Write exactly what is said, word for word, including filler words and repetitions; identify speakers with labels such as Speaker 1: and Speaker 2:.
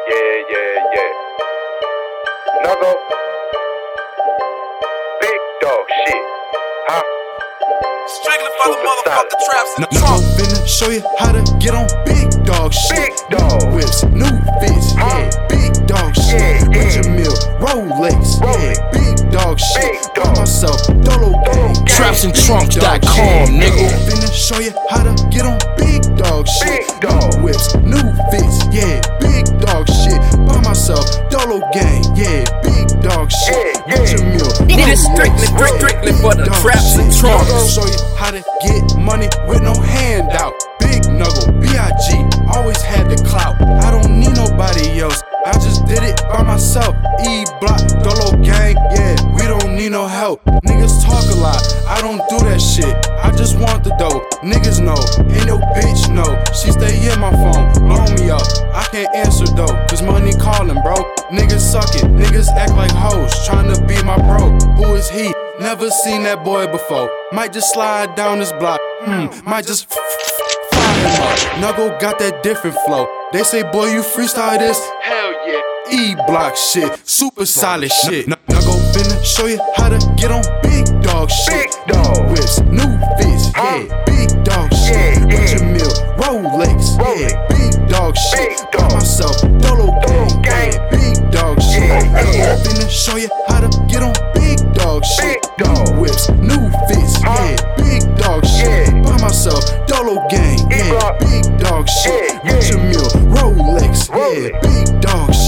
Speaker 1: Yeah, yeah, yeah. Knuckle. Big dog shit. Huh?
Speaker 2: Strictly for the
Speaker 1: Super
Speaker 2: motherfucking traps and
Speaker 3: Knuckle
Speaker 2: trunk.
Speaker 3: finna show you how to get on big dog shit.
Speaker 1: Big dog.
Speaker 3: New whips, new fits,
Speaker 1: Huh?
Speaker 3: yeah. Big dog shit.
Speaker 1: Yeah, yeah.
Speaker 3: Richard Mill, Rolex,
Speaker 1: Rolex.
Speaker 3: yeah. Big dog shit.
Speaker 1: Big
Speaker 3: By
Speaker 1: dog.
Speaker 3: myself, Dolo gang.
Speaker 1: gang.
Speaker 4: traps and trunks dot
Speaker 3: Big dog
Speaker 4: com,
Speaker 3: shit.
Speaker 4: nigga.
Speaker 3: Finna show you how to get on big dog shit.
Speaker 1: Big dog.
Speaker 3: New whips, new fits, yeah. Big dog shit. By myself, Dolo gang, yeah. Big dog shit.
Speaker 1: Yeah, yeah.
Speaker 3: Richard Mill,
Speaker 4: It is strictly,
Speaker 3: Rolex,
Speaker 4: strictly for the
Speaker 3: dog
Speaker 4: traps and
Speaker 3: shit.
Speaker 4: trunks.
Speaker 3: I'll show you how to get money with no handout. Big Knuckle, B I G, always had the clout. I don't need nobody else, I just did it by myself. E Block, Dolo gang, yeah, we don't need no help. Niggas talk a lot, I don't do that shit. I just want the dough, niggas know, ain't no bitch know. She stay in my phone, blow me up. I can't answer though, cause money calling, bro. Niggas suck it, niggas act like hoes, tryna be my bro. Who is he? Never seen that boy before. Might just slide down this block, hmm, might just fly him up. Knuckle got that different flow. They say, boy, you freestyle this? Hell yeah. E Block shit, super solid shit. Knuckle finna show you how to get on big dog shit.
Speaker 1: Big dog.
Speaker 3: New whips, new fits,
Speaker 1: Huh?
Speaker 3: yeah. Big dog shit.
Speaker 1: Yeah, yeah.
Speaker 3: Richard Mill, Rolex,
Speaker 1: Rolex.
Speaker 3: yeah. Big dog shit.
Speaker 1: Big
Speaker 3: By
Speaker 1: dog.
Speaker 3: myself, Dolo gang,
Speaker 1: gang.
Speaker 3: yeah. Big dog shit.
Speaker 1: Yeah,
Speaker 3: Knuckle
Speaker 1: yeah.
Speaker 3: finna show you how to get on big dog shit.
Speaker 1: Big dog.
Speaker 3: New whips, new fits,
Speaker 1: Huh?
Speaker 3: yeah. Big dog shit.
Speaker 1: Yeah.
Speaker 3: By myself, Dolo gang, yeah.
Speaker 1: E-Block.
Speaker 3: Big dog shit.
Speaker 1: Yeah, yeah.
Speaker 3: Richard Mill, Rolex, yeah.
Speaker 1: Rolex.
Speaker 3: Big dog shit.